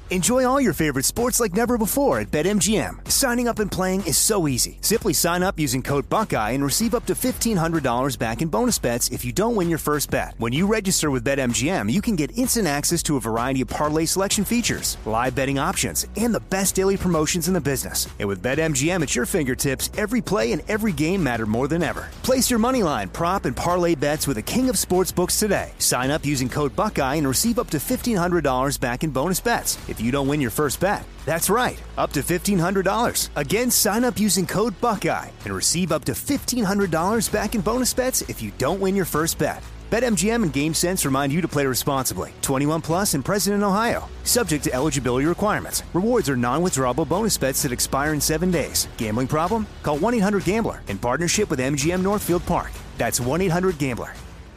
Enjoy all your favorite sports like never before at BetMGM. Signing up and playing is so easy. Simply sign up using code Buckeye and receive up to $1,500 back in bonus bets if you don't win your first bet. When you register with BetMGM, you can get instant access to a variety of parlay selection features, live betting options, and the best daily promotions in the business. And with BetMGM at your fingertips, every play and every game matter more than ever. Place your moneyline, prop, and parlay bets with the king of sportsbooks today. Sign up using code Buckeye and receive up to $1,500 back in bonus bets if you don't win your first bet. That's right, up to $1,500. Again, sign up using code Buckeye and receive up to $1,500 back in bonus bets if you don't win your first bet. BetMGM and GameSense remind you to play responsibly. 21 plus and present in Ohio. Subject to eligibility requirements. Rewards are non-withdrawable bonus bets that expire in 7 days. Gambling problem? Call 1-800-GAMBLER in partnership with MGM Northfield Park. That's 1-800-GAMBLER.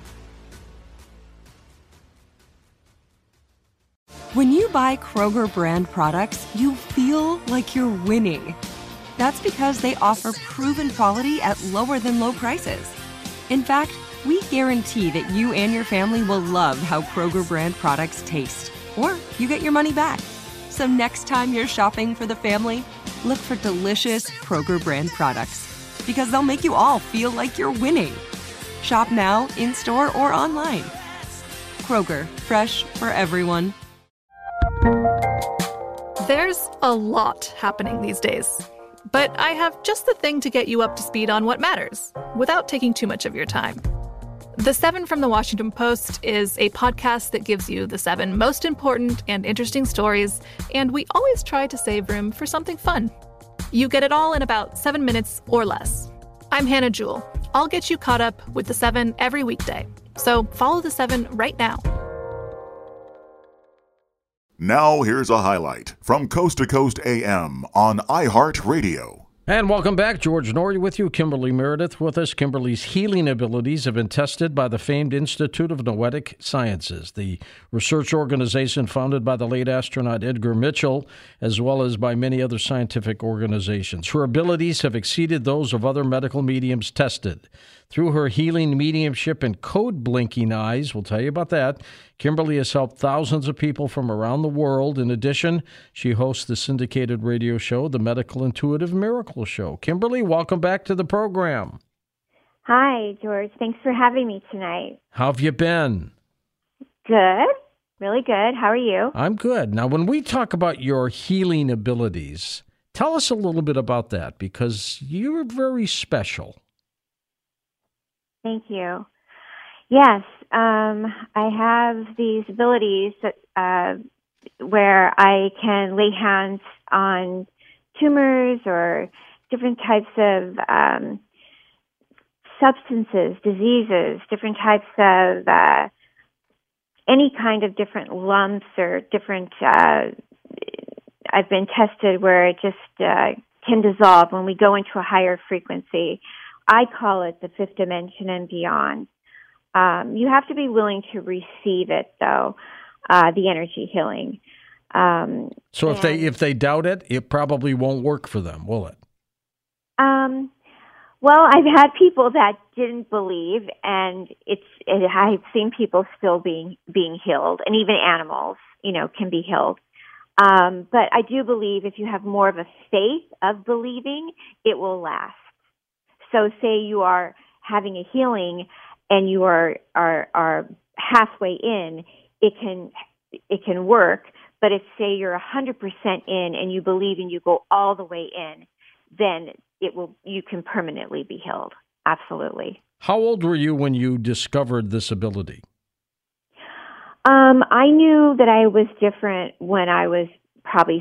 When you buy Kroger brand products, you feel like you're winning. That's because they offer proven quality at lower than low prices. In fact, we guarantee that you and your family will love how Kroger brand products taste, or you get your money back. So next time you're shopping for the family, look for delicious Kroger brand products, because they'll make you all feel like you're winning. Shop now, in-store, or online. Kroger, fresh for everyone. There's a lot happening these days, but I have just the thing to get you up to speed on what matters without taking too much of your time. The 7 from the Washington Post is a podcast that gives you the 7 most important and interesting stories, and we always try to save room for something fun. You get it all in about 7 minutes or less. I'm Hannah Jewell. I'll get you caught up with the 7 every weekday. So follow the 7 right now. Now here's a highlight from Coast to Coast AM on iHeartRadio. And welcome back. George Noory with you. Kimberly Meredith with us. Kimberly's healing abilities have been tested by the famed Institute of Noetic Sciences, the research organization founded by the late astronaut Edgar Mitchell, as well as by many other scientific organizations. Her abilities have exceeded those of other medical mediums tested. Through her healing mediumship and code blinking eyes, we'll tell you about that, Kimberly has helped thousands of people from around the world. In addition, she hosts the syndicated radio show, The Medical Intuitive Miracle Show. Kimberly, welcome back to the program. Hi, George. Thanks for having me tonight. How have you been? Good. Really good. How are you? I'm good. Now, when we talk about your healing abilities, tell us a little bit about that, because you're very special. Thank you. Yes, I have these abilities that, where I can lay hands on tumors or different types of substances, diseases, different types of any kind of different lumps or different. I've been tested where it just can dissolve when we go into a higher frequency. I call it the fifth dimension and beyond. You have to be willing to receive it, though, the energy healing. So if they doubt it, it probably won't work for them, will it? Well, I've had people that didn't believe, and I've seen people still being healed, and even animals, can be healed. But I do believe if you have more of a faith of believing, it will last. So say you are having a healing and you are halfway in, it can work. But if say you're 100% in and you believe and you go all the way in, then you can permanently be healed. Absolutely. How old were you when you discovered this ability? I knew that I was different when I was probably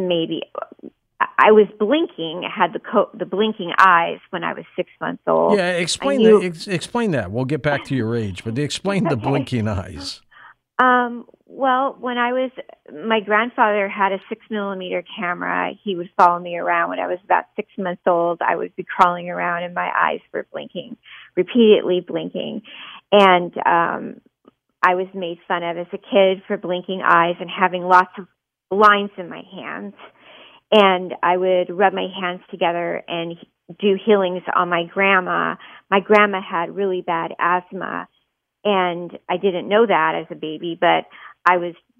I was blinking, had the blinking eyes when I was 6 months old. Yeah, explain that. We'll get back to your age, but explain the blinking eyes. Well, my grandfather had a 6mm camera. He would follow me around when I was about 6 months old. I would be crawling around and my eyes were blinking, repeatedly blinking. And I was made fun of as a kid for blinking eyes and having lots of lines in my hands. And I would rub my hands together and do healings on my grandma. My grandma had really bad asthma, and I didn't know that as a baby, but I was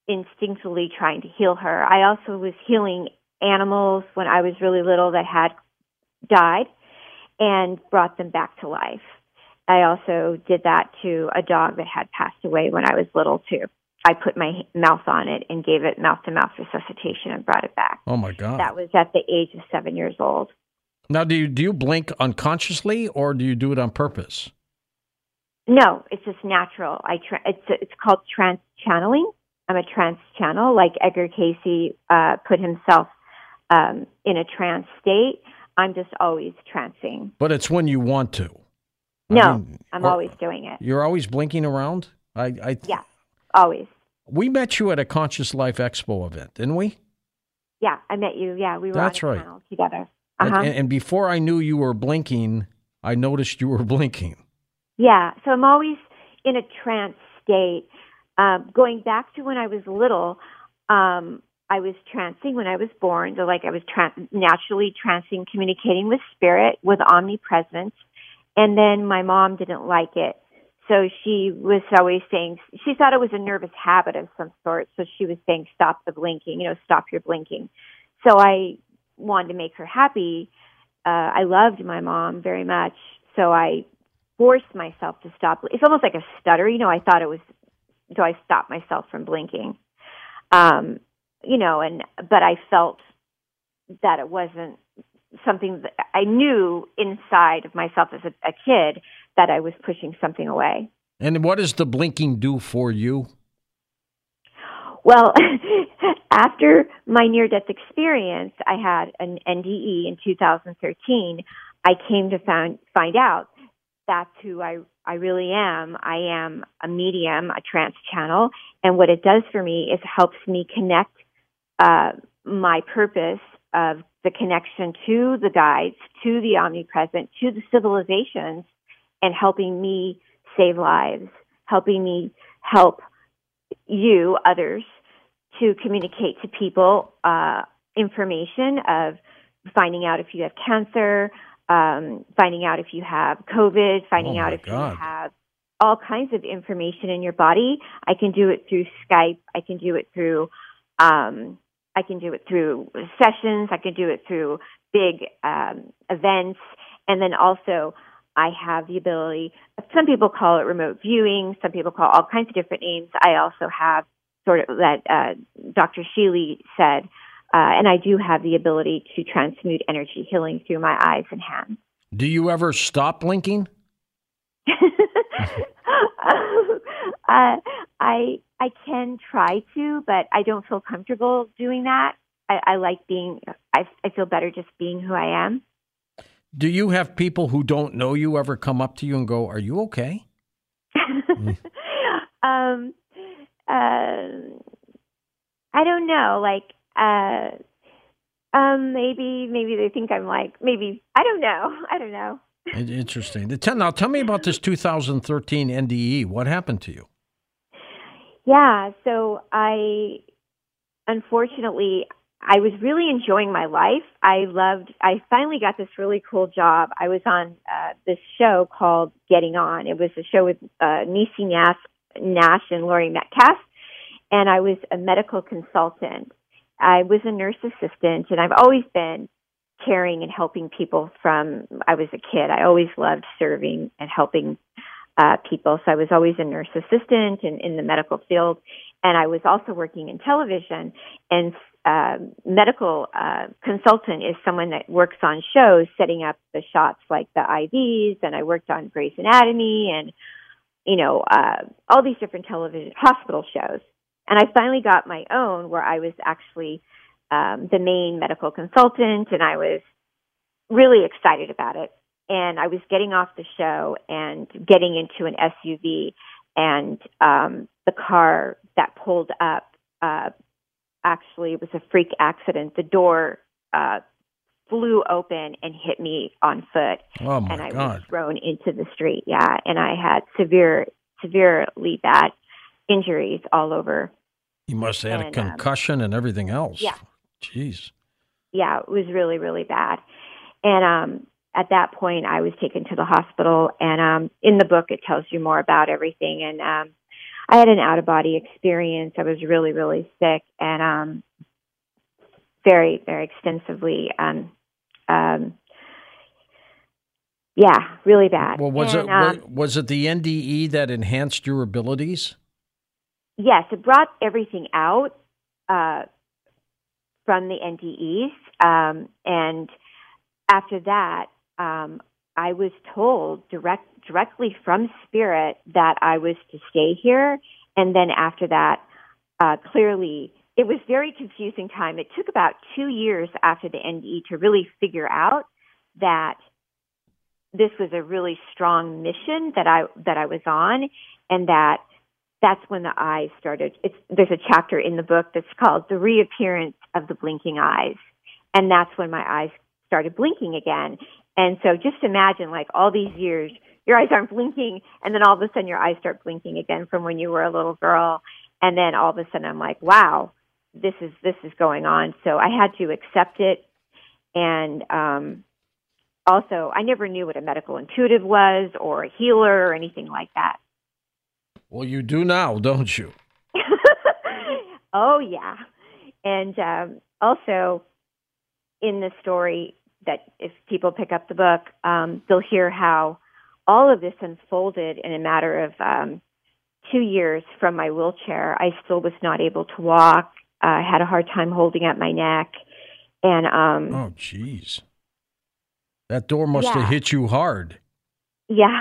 instinctively trying to heal her. I also was healing animals when I was really little that had died and brought them back to life. I also did that to a dog that had passed away when I was little, too. I put my mouth on it and gave it mouth-to-mouth resuscitation and brought it back. Oh, my God. That was at the age of 7 years old. Now, do you blink unconsciously, or do you do it on purpose? No, it's just natural. It's called trance channeling. I'm a trance channel, like Edgar Cayce put himself in a trance state. I'm just always trancing. But it's when you want to. I'm always doing it. You're always blinking around? Yeah, always. We met you at a Conscious Life Expo event, didn't we? Yeah, I met you. Yeah, we were That's on a right. panel together. And before I knew you were blinking, I noticed you were blinking. Yeah, so I'm always in a trance state. Going back to when I was little, I was trancing when I was born. So like I was naturally trancing, communicating with spirit, with omnipresence. And then my mom didn't like it. So she was always saying, she thought it was a nervous habit of some sort. So she was saying, stop the blinking, stop your blinking. So I wanted to make her happy. I loved my mom very much. So I forced myself to stop. It's almost like a stutter. I thought it was, so I stopped myself from blinking. But I felt that it wasn't something that I knew inside of myself as a kid that I was pushing something away. And what does the blinking do for you? Well, after my near-death experience, I had an NDE in 2013. I came to find out that's who I really am. I am a medium, a trance channel, and what it does for me is helps me connect my purpose of the connection to the guides, to the omnipresent, to the civilizations, and helping me save lives, helping me help you, others, to communicate to people information of finding out if you have cancer, finding out if you have COVID, finding out if you have all kinds of information in your body. I can do it through Skype. I can do it through sessions. I can do it through big events. And then also I have the ability, some people call it remote viewing. Some people call it all kinds of different names. I also have sort of that Dr. Sheely said, and I do have the ability to transmute energy healing through my eyes and hands. Do you ever stop blinking? I can try to, but I don't feel comfortable doing that. I like being, I feel better just being who I am. Do you have people who don't know you ever come up to you and go, "Are you okay?" I don't know. Maybe they think I'm maybe, I don't know. Interesting. Now, tell me about this 2013 NDE. What happened to you? Yeah, so unfortunately, I was really enjoying my life. I finally got this really cool job. I was on this show called Getting On. It was a show with Niecy Nash and Laurie Metcalf, and I was a medical consultant. I was a nurse assistant, and I've always been caring and helping people from I was a kid. I always loved serving and helping people. So I was always a nurse assistant in the medical field. And I was also working in television. And medical consultant is someone that works on shows, setting up the shots like the IVs. And I worked on Grey's Anatomy and, all these different television hospital shows. And I finally got my own where I was actually the main medical consultant, and I was really excited about it. And I was getting off the show and getting into an SUV, and the car that pulled up, actually it was a freak accident. The door flew open and hit me on foot. Oh my and I God. was thrown into the street. Yeah, and I had severely bad injuries all over. You must have had a concussion and everything else. Yeah. Jeez. Yeah, it was really, really bad. And at that point, I was taken to the hospital. And in the book, it tells you more about everything. And I had an out-of-body experience. I was really, really sick and very, very extensively. Yeah, really bad. Well, was it the NDE that enhanced your abilities? Yes, it brought everything out from the NDEs, and after that, I was told directly from Spirit that I was to stay here, and then after that, clearly, it was very confusing time. It took about 2 years after the NDE to really figure out that this was a really strong mission that I was on, and that's when the eyes started. There's a chapter in the book that's called The Reappearance of the Blinking Eyes, and that's when my eyes started blinking again. And so just imagine, like, all these years, your eyes aren't blinking, and then all of a sudden your eyes start blinking again from when you were a little girl, and then all of a sudden I'm like, wow, this is going on. So I had to accept it, and also, I never knew what a medical intuitive was or a healer or anything like that. Well, you do now, don't you? Oh, yeah. And also, in the story, that if people pick up the book, they'll hear how all of this unfolded in a matter of 2 years from my wheelchair. I still was not able to walk. I had a hard time holding up my neck. And oh, geez. That door must have hit you hard. Yeah.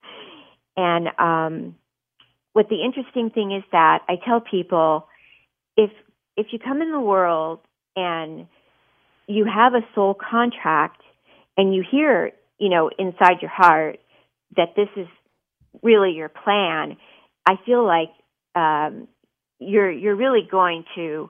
And what the interesting thing is that I tell people, if you come in the world and you have a soul contract and you hear, inside your heart that this is really your plan, I feel like you're really going to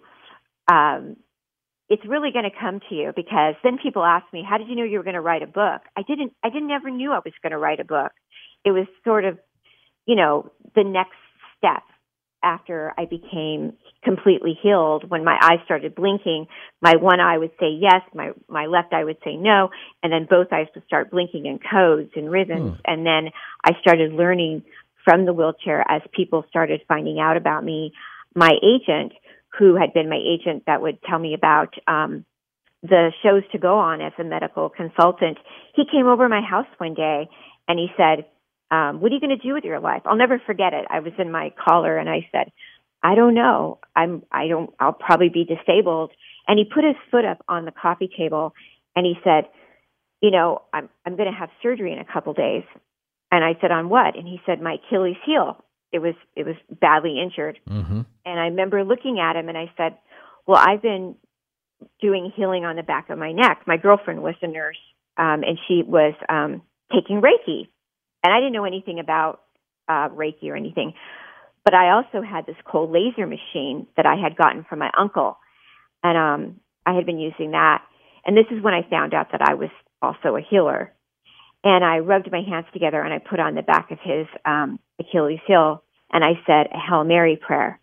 it's really going to come to you, because then people ask me, how did you know you were going to write a book? I never knew I was going to write a book. It was sort of, the next step after I became completely healed. When my eyes started blinking, my one eye would say yes, my left eye would say no, and then both eyes would start blinking in codes and rhythms. And then I started learning from the wheelchair as people started finding out about me. My agent, who had been my agent that would tell me about the shows to go on as a medical consultant, he came over my house one day and he said, what are you going to do with your life? I'll never forget it. I was in my collar and I said, I don't know. I'll probably be disabled. And he put his foot up on the coffee table and he said, I'm going to have surgery in a couple days. And I said, on what? And he said, my Achilles heel. It was badly injured. Mm-hmm. And I remember looking at him and I said, well, I've been doing healing on the back of my neck. My girlfriend was a nurse, and she was taking Reiki. And I didn't know anything about Reiki or anything. But I also had this cold laser machine that I had gotten from my uncle. And I had been using that. And this is when I found out that I was also a healer. And I rubbed my hands together and I put on the back of his Achilles heel and I said a Hail Mary prayer.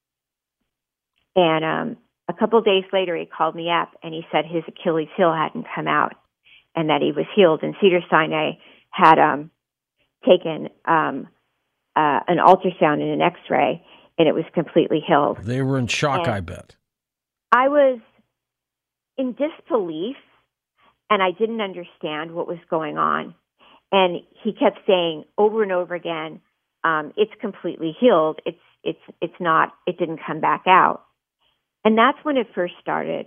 And a couple of days later, he called me up and he said his Achilles heel hadn't come out and that he was healed. And Cedars-Sinai had taken an ultrasound and an X-ray, and it was completely healed. They were in shock, I bet. I was in disbelief. And I didn't understand what was going on. And he kept saying over and over again, it's completely healed. It's not, it didn't come back out. And that's when it first started.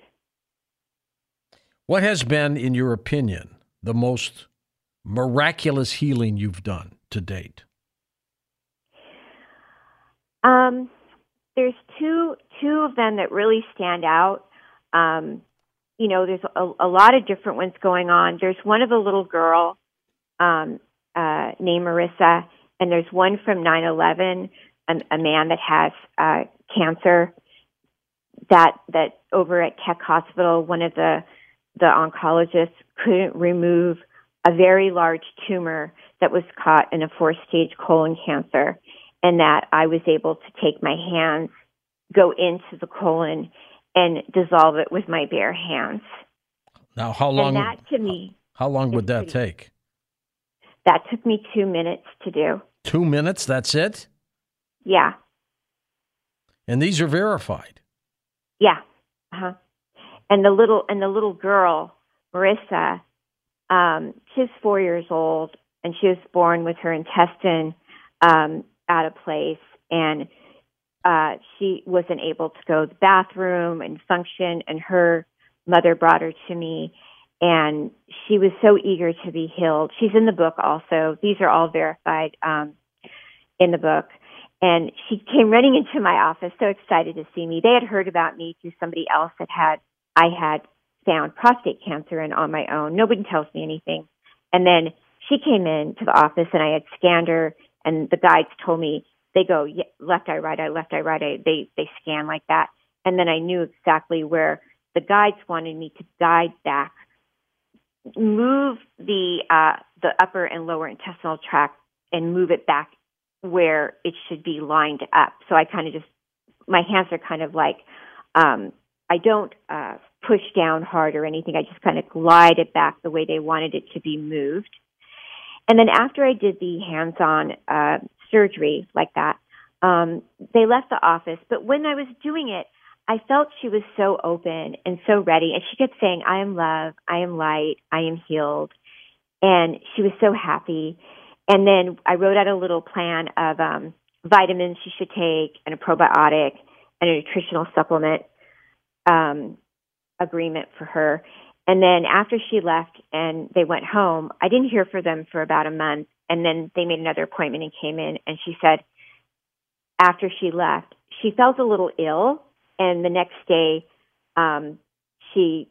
What has been, in your opinion, the most miraculous healing you've done to date? There's two of them that really stand out. There's a lot of different ones going on. There's one of a little girl named Marissa, and there's one from 9/11, a man that has cancer. That over at Keck Hospital, one of the oncologists couldn't remove a very large tumor that was caught in a 4-stage colon cancer, and that I was able to take my hands, go into the colon, and dissolve it with my bare hands. Now, how long? And that, to me, how long would that take? That took me 2 minutes to do. 2 minutes? That's it? Yeah. And these are verified. Yeah. Uh-huh. And the little girl, Marissa, she's 4 years old, and she was born with her intestine out of place, and she wasn't able to go to the bathroom and function, and her mother brought her to me, and she was so eager to be healed. She's in the book also. These are all verified in the book. And she came running into my office, so excited to see me. They had heard about me through somebody else I had found prostate cancer in on my own. Nobody tells me anything. And then she came into the office, and I had scanned her, and the guides told me, they go, left eye, right eye, left eye, right eye. They scan like that. And then I knew exactly where the guides wanted me to guide back, move the upper and lower intestinal tract and move it back where it should be lined up. So I kind of my hands are kind of like, I don't push down hard or anything. I just kind of glide it back the way they wanted it to be moved. And then after I did the hands-on surgery like that, they left the office. But when I was doing it, I felt she was so open and so ready. And she kept saying, I am love, I am light, I am healed. And she was so happy. And then I wrote out a little plan of vitamins she should take and a probiotic and a nutritional supplement agreement for her. And then after she left and they went home, I didn't hear from them for about a month. And then they made another appointment and came in. And she said after she left, she felt a little ill. And the next day she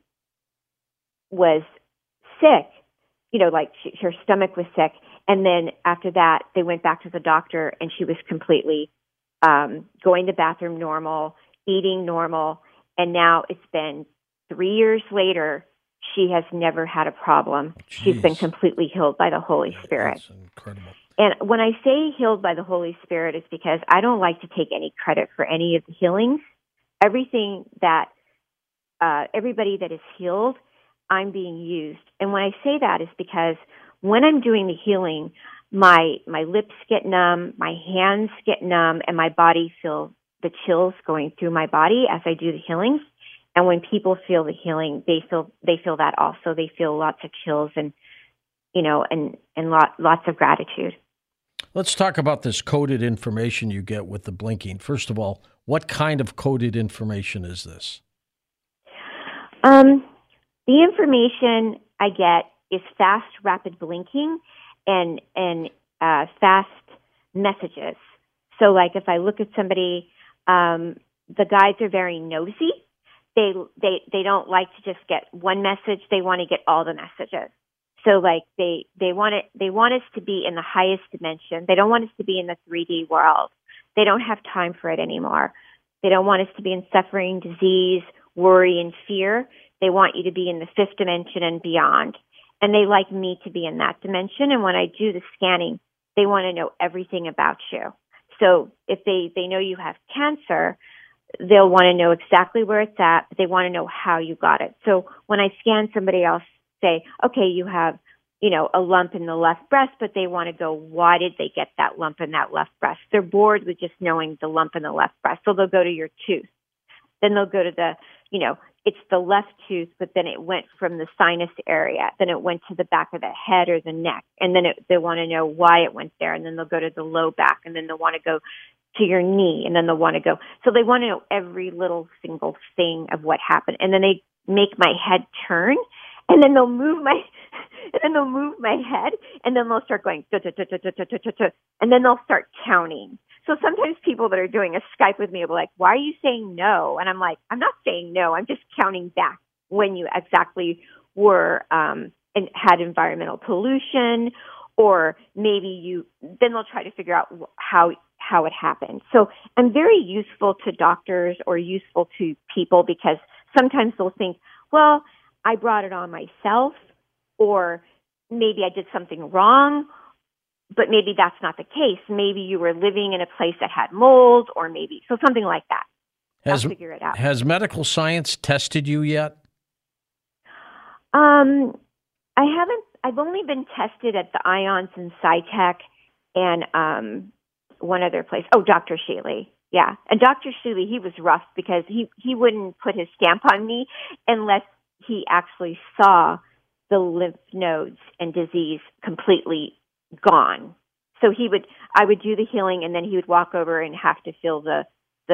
was sick, her stomach was sick. And then after that, they went back to the doctor, and she was completely going to the bathroom normal, eating normal. And now it's been 3 years later. She has never had a problem. Jeez. She's been completely healed by the Holy Spirit. That's incredible. And when I say healed by the Holy Spirit, it's because I don't like to take any credit for any of the healings. Everything that everybody that is healed, I'm being used. And when I say that, is because when I'm doing the healing, my lips get numb, my hands get numb, and my body feels the chills going through my body as I do the healings. And when people feel the healing, they feel that also. They feel lots of chills and lots of gratitude. Let's talk about this coded information you get with the blinking. First of all, what kind of coded information is this? The information I get is fast, rapid blinking and fast messages. So, like if I look at somebody, the guides are very nosy. They don't like to just get one message. They want to get all the messages. So, like they want us to be in the highest dimension. They don't want us to be in the 3D world. They don't have time for it anymore. They don't want us to be in suffering, disease, worry, and fear. They want you to be in the fifth dimension and beyond. And they like me to be in that dimension. And when I do the scanning, they want to know everything about you. So if they know you have cancer, they'll want to know exactly where it's at, but they want to know how you got it. So when I scan somebody else, say, okay, you have, a lump in the left breast, but they want to go, why did they get that lump in that left breast? They're bored with just knowing the lump in the left breast. So they'll go to your tooth. Then they'll go to the, it's the left tooth, but then it went from the sinus area. Then it went to the back of the head or the neck. And then they want to know why it went there. And then they'll go to the low back. And then they'll want to go to your knee. And then they'll want to go. So they want to know every little single thing of what happened. And then they make my head turn. And then they'll move my head. And then they'll start going, and then they'll start counting. So sometimes people that are doing a Skype with me will be like, why are you saying no? And I'm like, I'm not saying no. I'm just counting back when you exactly were and had environmental pollution, or maybe then they'll try to figure out how it happened. So I'm very useful to doctors or useful to people because sometimes they'll think, well, I brought it on myself, or maybe I did something wrong. But maybe that's not the case. Maybe you were living in a place that had mold, or maybe so something like that. I'll figure it out. Has medical science tested you yet? I haven't. I've only been tested at the Ions and SciTech and one other place. Oh, Dr. Shaley. Yeah. And Dr. Shuley, he was rough because he wouldn't put his stamp on me unless he actually saw the lymph nodes and disease completely gone. So I would do the healing, and then he would walk over and have to feel the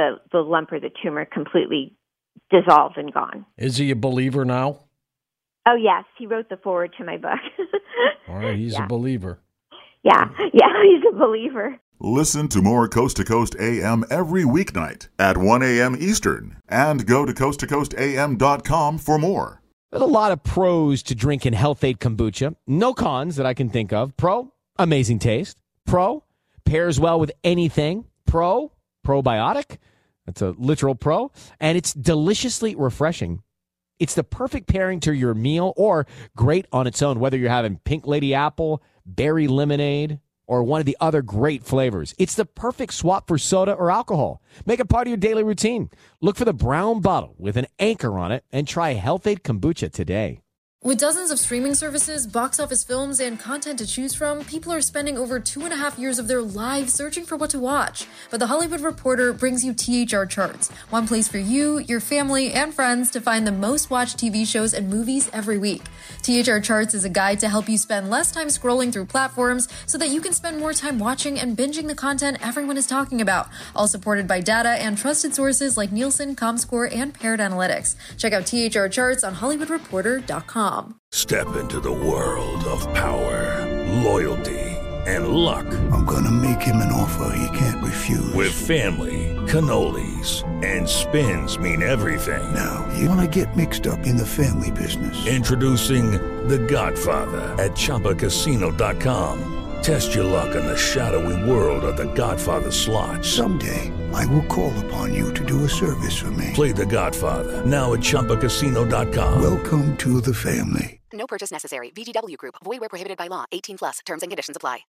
lump or the tumor completely dissolved and gone. Is he a believer now? Oh, yes. He wrote the foreword to my book. All right, he's a believer. Yeah, he's a believer. Listen to more Coast to Coast AM every weeknight at 1 a.m. Eastern, and go to coasttocoastam.com for more. There's a lot of pros to drinking Health-Ade kombucha. No cons that I can think of. Pro, amazing taste. Pro, pairs well with anything. Pro, probiotic. That's a literal pro. And it's deliciously refreshing. It's the perfect pairing to your meal or great on its own, whether you're having pink lady apple, berry lemonade, or one of the other great flavors. It's the perfect swap for soda or alcohol. Make it part of your daily routine. Look for the brown bottle with an anchor on it and try Health-Ade kombucha today. With dozens of streaming services, box office films, and content to choose from, people are spending over 2.5 years of their lives searching for what to watch. But The Hollywood Reporter brings you THR Charts, one place for you, your family, and friends to find the most watched TV shows and movies every week. THR Charts is a guide to help you spend less time scrolling through platforms so that you can spend more time watching and binging the content everyone is talking about, all supported by data and trusted sources like Nielsen, Comscore, and Parrot Analytics. Check out THR Charts on HollywoodReporter.com. Step into the world of power, loyalty, and luck. I'm gonna make him an offer he can't refuse. With family, cannolis, and spins mean everything. Now, you wanna get mixed up in the family business. Introducing The Godfather at ChumbaCasino.com. Test your luck in the shadowy world of The Godfather slot. Someday, I will call upon you to do a service for me. Play The Godfather, now at ChumbaCasino.com. Welcome to the family. No purchase necessary. VGW Group. Void where prohibited by law. 18+. Terms and conditions apply.